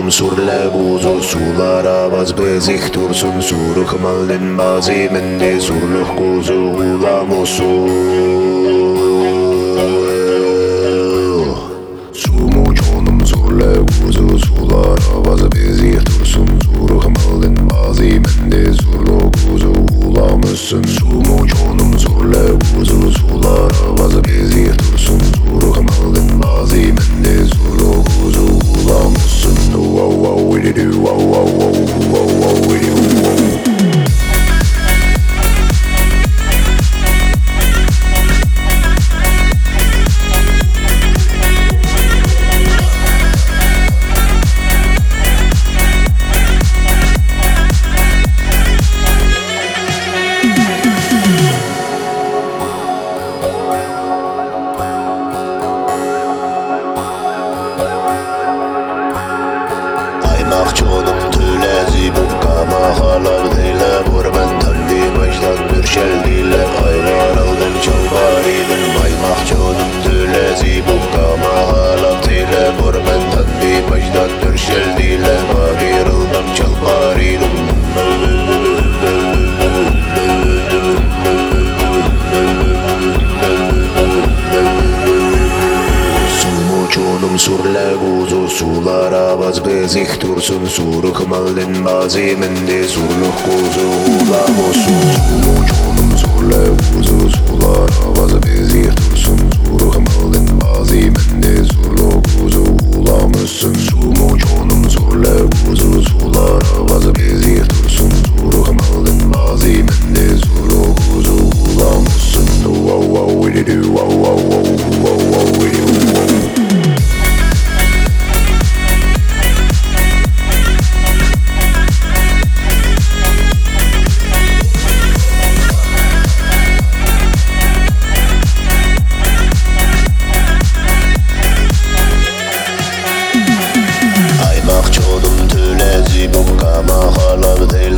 çoğunum surle buzu sulara vaz bezik dursun suruk maldin bazi mende surluk kuzu ulamusu sumu çoğunum surle buzu sulara vaz bezik dursun suruk maldin bazi mende surluk kuzu ulamusun sumu çoğunum surle buzu sulara vaz bezik dursun suruk maldin bazi mende surluk kuzu ulamusun wow wow we do wow wow wow wow wow we do Çoğunum tülezi bukkama halar deyle Vurmen talli mecdan mürşel deyle Aylar aldım çalbariydim Aymak çoğunum tülezi bukkama halar deyle Vurmen talli mecdan mürşel deyle Magir aldım çalbariydim Çoğunum surle buzu sulara vaz bezik dursun suruk maldin bazi mende surluk kuzu ulamusun Sumu çoğunum surle buzu sulara vaz bezik dursun suruk maldin bazi mende surluk kuzu ulamusun Sumu çoğunum surle buzu sulara vaz bezik dursun suruk maldin bazi mende surluk kuzu ulamusun Wow wow we do wow wow wow wow wow we do Çoğunum tülezi bukkama halar değil